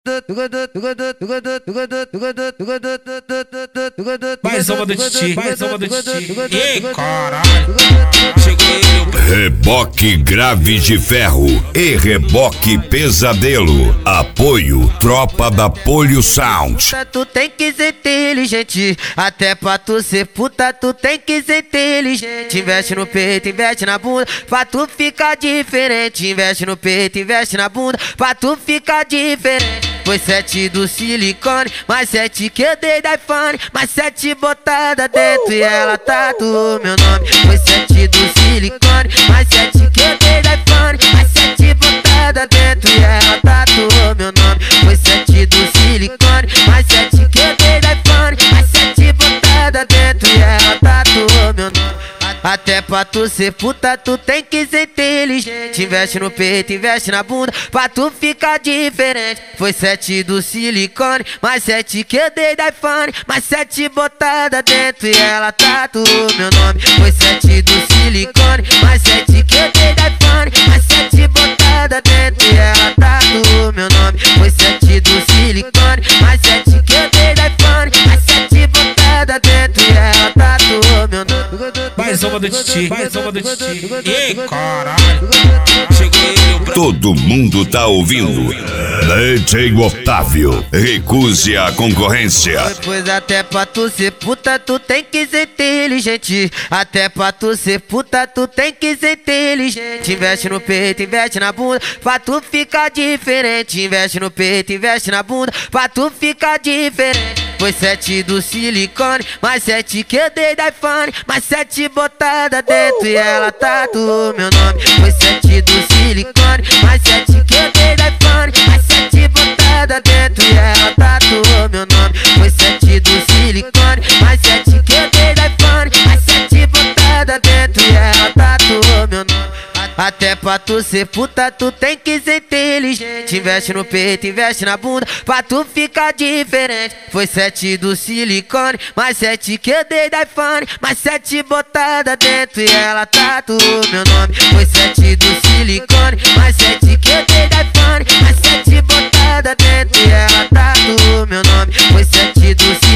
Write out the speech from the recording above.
Mais uma do Titi, mais uma do Titi. Ei, caralho, cheguei eu. Reboque Grave de Ferro e Reboque Pesadelo. Apoio Tropa da Polio Sound. Tu tem que ser inteligente, até pra tu ser puta tu tem que ser inteligente. Investe no peito, investe na bunda, pra tu ficar diferente. Investe no peito, investe na bunda, pra tu ficar diferente. Foi 7 do silicone, mais 7 que eu dei da iPhone, mais 7 botada dentro e ela tatuou meu nome. Foi 7 do silicone, mais 7 que eu dei da iPhone, mais 7 botada dentro e ela tatuou meu nome. Foi 7 do silicone, mais 7 que eu dei da iPhone, mais 7 botada dentro e ela tatuou meu nome. Até pra tu ser puta tu tem que ser inteligente. Investe no peito, investe na bunda, pra tu ficar diferente. Foi 7 do silicone, mais 7 que eu dei da iPhone, mais 7 botada dentro e ela tatuou meu nome. Foi 7 do silicone, mais 7 que eu dei da iPhone, mais 7 botada dentro e ela tatuou meu nome. Foi 7 do silicone, mais 7 que eu dei da iPhone, mais 7 botada dentro e ela tatuou meu nome. Mais uma do Titi, mais uma do Titi. Ei, caralho, cheguei eu. Todo mundo tá ouvindo. DJ Otávio, recuse a concorrência. Pois até pra tu ser puta tu tem que ser inteligente. Até pra tu ser puta tu tem que ser inteligente. Investe no peito, investe na bunda, pra tu ficar diferente. Investe no peito, investe na bunda, pra tu ficar diferente. Foi 7 do silicone, mais 7 que eu dei da iPhone, mais 7 botada dentro e ela tatuou meu nome. Foi 7 do silicone, mais 7 que eu dei da iPhone, mais 7 botada dentro e ela tatuou meu nome. Foi 7 do silicone, mais 7 que eu dei da iPhone, mais 7 botada dentro e ela tatuou meu nome. Até pra tu ser puta tu tem que ser inteligente. Investe no peito, investe na bunda, pra tu ficar diferente. Foi 7 do silicone, mais 7 que eu dei da iPhone, mais 7 botada dentro e ela tatuou meu nome. Foi 7 do silicone, mais 7 que eu dei da iPhone, mais 7 botada dentro e ela tatuou meu nome. Foi 7 do silicone.